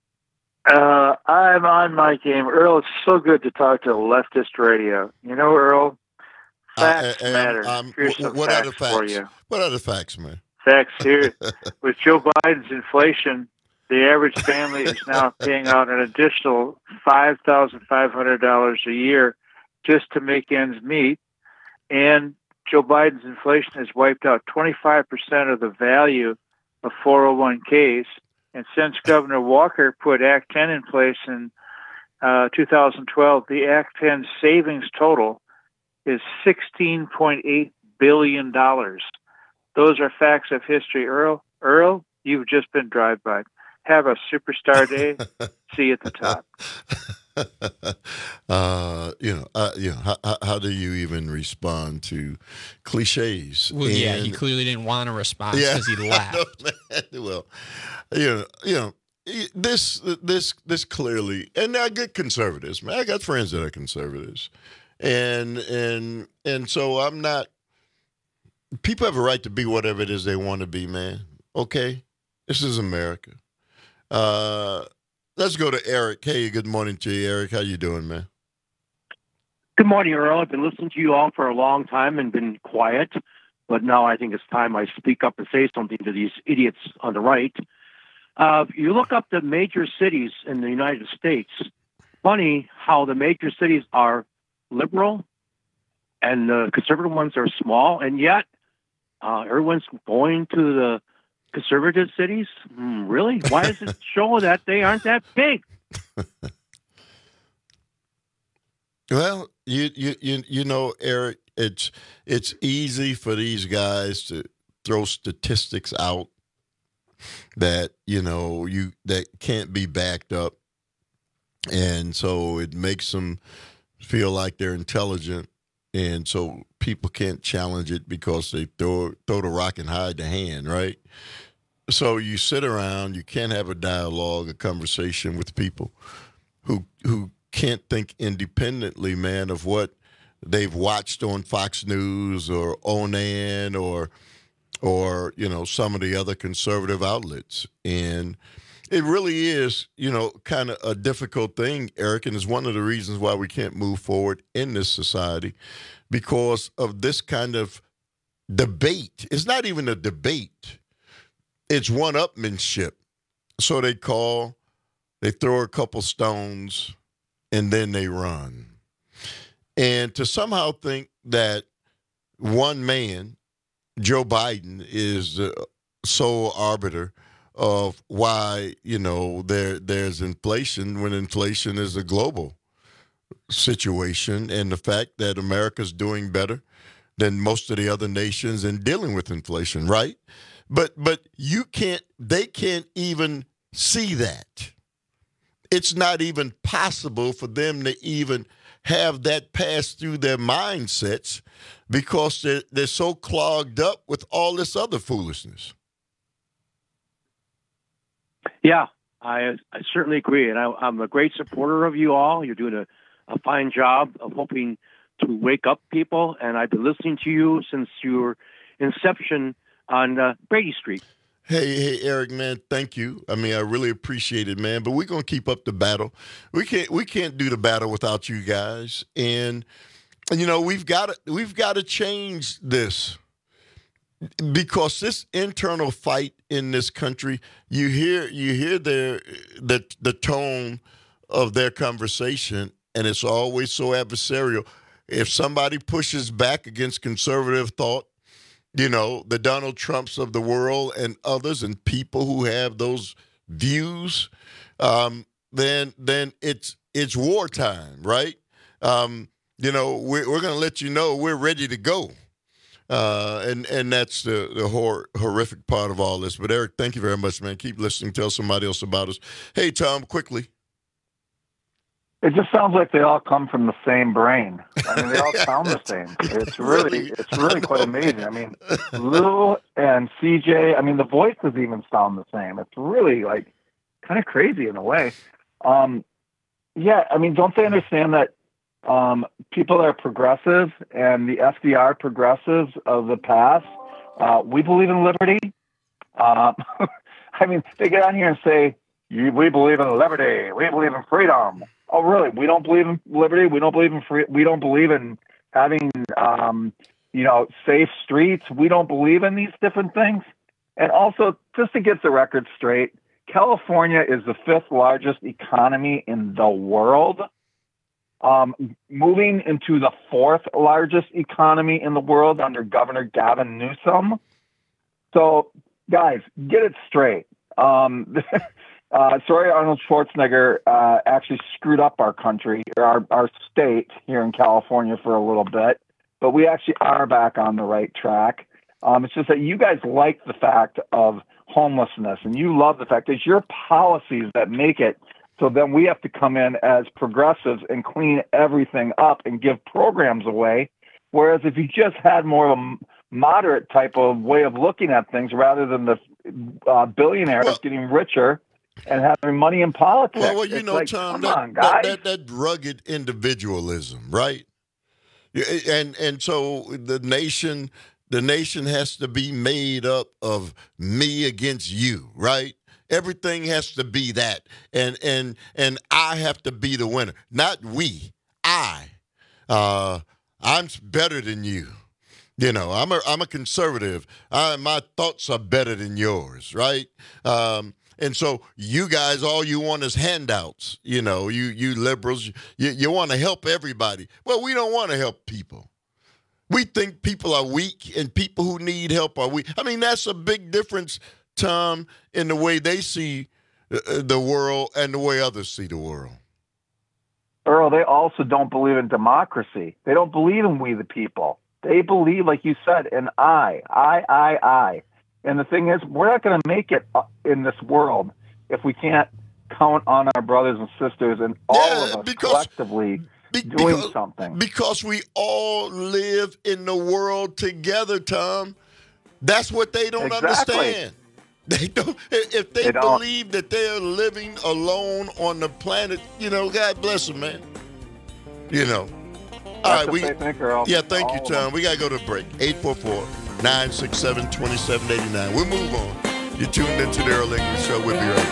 I'm on my game. Earl, it's so good to talk to leftist radio. You know, Earl, facts matter. Here's some what facts are the facts for you. What are the facts, man? Facts here. With Joe Biden's inflation, the average family is now paying out an additional $5,500 a year just to make ends meet. And Joe Biden's inflation has wiped out 25% of the value of 401ks. And since Governor Walker put Act 10 in place in 2012, the Act 10 savings total is $16.8 billion. Those are facts of history. Earl, you've just been drive-by. Have a superstar day. See you at the top. How do you even respond to cliches? Well, yeah, he clearly didn't want a response because he laughed. Well, this clearly, and I get conservatives, man. I got friends that are conservatives, and so I'm not. People have a right to be whatever it is they want to be, man. Okay, this is America. Let's go to Eric. Hey, good morning to you, Eric. How you doing, man? Good morning, Earl. I've been listening to you all for a long time and been quiet, but now I think it's time I speak up and say something to these idiots on the right. You look up the major cities in the United States. Funny how the major cities are liberal and the conservative ones are small, and yet everyone's going to the conservative cities? Really? Why does it show that they aren't that big? Well, you know, Eric, it's easy for these guys to throw statistics out that that can't be backed up, and so it makes them feel like they're intelligent, and so people can't challenge it because they throw the rock and hide the hand, right? So you sit around, you can't have a dialogue, a conversation with people who can't think independently, man, of what they've watched on Fox News or Onan or some of the other conservative outlets. And it really is, kind of a difficult thing, Eric, and it's one of the reasons why we can't move forward in this society because of this kind of debate. It's not even a debate. It's one-upmanship. So they throw a couple stones, and then they run. And to somehow think that one man, Joe Biden, is the sole arbiter of why, there's inflation when inflation is a global situation, and the fact that America's doing better than most of the other nations in dealing with inflation, right? But they can't even see that. it's not even possible for them to even have that pass through their mindsets because they're so clogged up with all this other foolishness. Yeah, I certainly agree. And I'm a great supporter of you all. You're doing a fine job of hoping to wake up people. And I've been listening to you since your inception on Brady Street. Hey, Eric, man, thank you. I mean, I really appreciate it, man. But we're gonna keep up the battle. We can't do the battle without you guys. And you know, we've got to change this because this internal fight in this country. You hear the tone of their conversation, and it's always so adversarial. If somebody pushes back against conservative thought, you know, the Donald Trumps of the world and others and people who have those views, then it's wartime, right? You know, we're going to let you know we're ready to go. And that's the horrific part of all this. But, Eric, thank you very much, man. Keep listening. Tell somebody else about us. Hey, Tom, quickly. It just sounds like they all come from the same brain. I mean, they all sound the same. It's really quite amazing. I mean, Lou and CJ, I mean, the voices even sound the same. It's really like kind of crazy in a way. Yeah, I mean, don't they understand that people that are progressive and the FDR progressives of the past, we believe in liberty. I mean, they get on here and say, we believe in liberty. We believe in freedom. Oh, really? We don't believe in liberty. We don't believe in free. We don't believe in having, safe streets. We don't believe in these different things. And also, just to get the record straight, California is the 5th largest economy in the world, moving into the 4th largest economy in the world under Governor Gavin Newsom. So, guys, get it straight. Sorry, Arnold Schwarzenegger actually screwed up our country, or our state here in California for a little bit, but we actually are back on the right track. It's just that you guys like the fact of homelessness, and you love the fact that it's your policies that make it so then we have to come in as progressives and clean everything up and give programs away, whereas if you just had more of a moderate type of way of looking at things rather than the billionaires getting richer and having money in politics. Well, you know, like, Tom, that rugged individualism, right? And so the nation has to be made up of me against you, right? Everything has to be that, and I have to be the winner, not we. I'm better than you. You know, I'm a conservative. My thoughts are better than yours, right? And so you guys, all you want is handouts. You know, you liberals, you want to help everybody. Well, we don't want to help people. We think people are weak and people who need help are weak. I mean, that's a big difference, Tom, in the way they see the world and the way others see the world. Earl, they also don't believe in democracy. They don't believe in we the people. They believe, like you said, in I. And the thing is, we're not going to make it in this world if we can't count on our brothers and sisters and all of us collectively doing something. Because we all live in the world together, Tom. That's what they don't understand. They don't. If they believe that they are living alone on the planet, you know, God bless them, man. You know. All right, thank you, Tom. We got to go to the break. 844-967-2789. We'll move on. You're tuned into the Earl English Show. We'll be right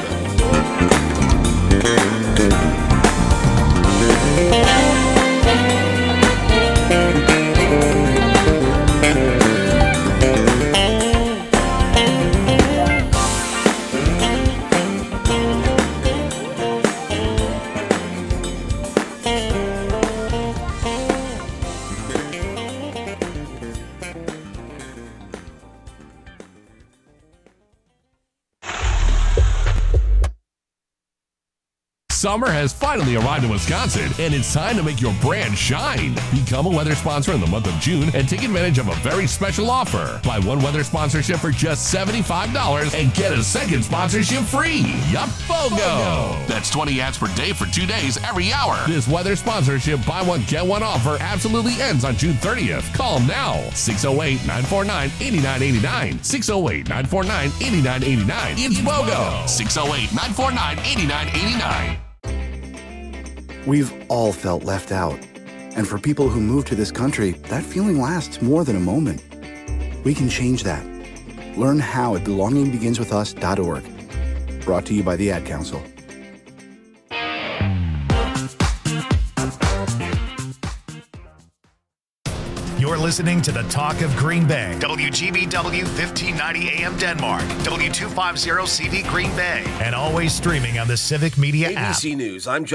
Summer has finally arrived in Wisconsin, and it's time to make your brand shine. Become a weather sponsor in the month of June and take advantage of a very special offer. Buy one weather sponsorship for just $75 and get a second sponsorship free. Yup, BOGO! That's 20 ads per day for 2 days every hour. This weather sponsorship buy one, get one offer absolutely ends on June 30th. Call them now. 608-949-8989. 608-949-8989. It's BOGO. 608-949-8989. We've all felt left out. And for people who move to this country, that feeling lasts more than a moment. We can change that. Learn how at belongingbeginswithus.org. Brought to you by the Ad Council. You're listening to the Talk of Green Bay. WGBW 1590 AM Denmark. W250 CD Green Bay. And always streaming on the Civic Media app. ABC News, I'm John.